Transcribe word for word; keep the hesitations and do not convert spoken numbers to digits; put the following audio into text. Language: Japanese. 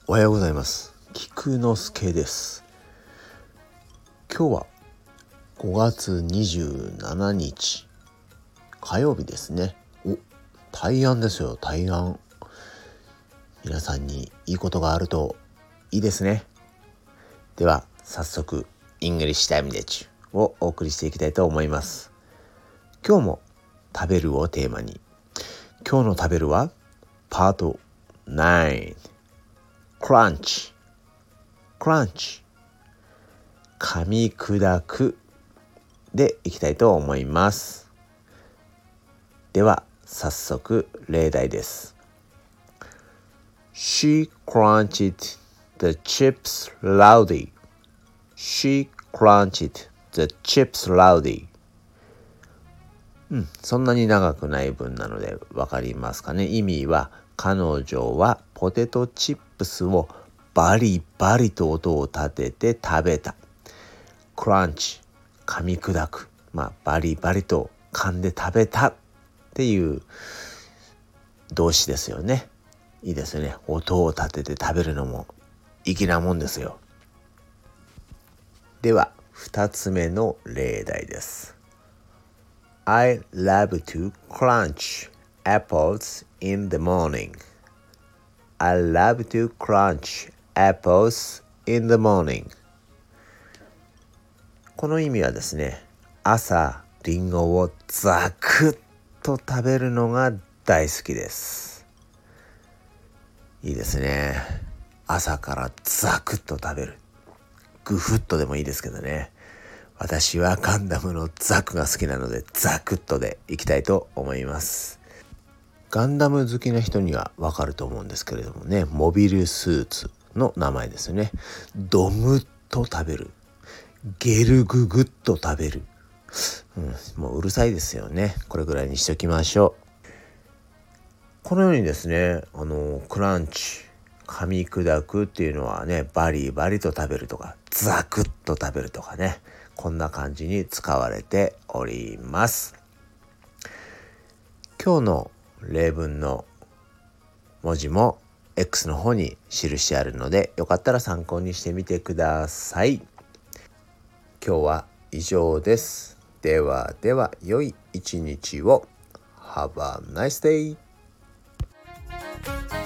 おはようございます。菊之助です。今日はごがつにじゅうしちにち火曜日ですね。お、大安ですよ。大安。皆さんにいいことがあるといいですね。では早速イングリッシュタイムレッチをお送りしていきたいと思います。今日も食べるをテーマに、今日の食べるはパートナイン、クランチクランチ噛み砕くでいきたいと思います。では早速例題です。 She crunched the chips loudly. She crunched the chips loudly. うん、そんなに長くない文なのでわかりますかね。意味は、彼女はポテトチップスをバリバリと音を立てて食べた。クランチ、噛み砕く、まあバリバリと噛んで食べたっていう動詞ですよね。いいですよね。音を立てて食べるのも粋なもんですよ。では二つ目の例題です。I love to crunch apples in the morning. I love to crunch apples in the morning. この意味はですね、朝リンゴをザクッと食べるのが大好きです。いいですね。朝からザクッと食べる。グフッとでもいいですけどね。私はガンダムのザクが好きなのでザクッとでいきたいと思います。ガンダム好きな人にはわかると思うんですけれどもね、モビルスーツの名前ですよね。ドムッと食べる、ゲルググッと食べる、うん、もううるさいですよね。これぐらいにしときましょう。このようにですね、あのクランチ、噛み砕くっていうのはね、バリバリと食べるとかザクッと食べるとかね、こんな感じに使われております。今日の例文の文字も X の方に記してあるので、よかったら参考にしてみてください。今日は以上です。ではでは良い一日を。Have a nice day!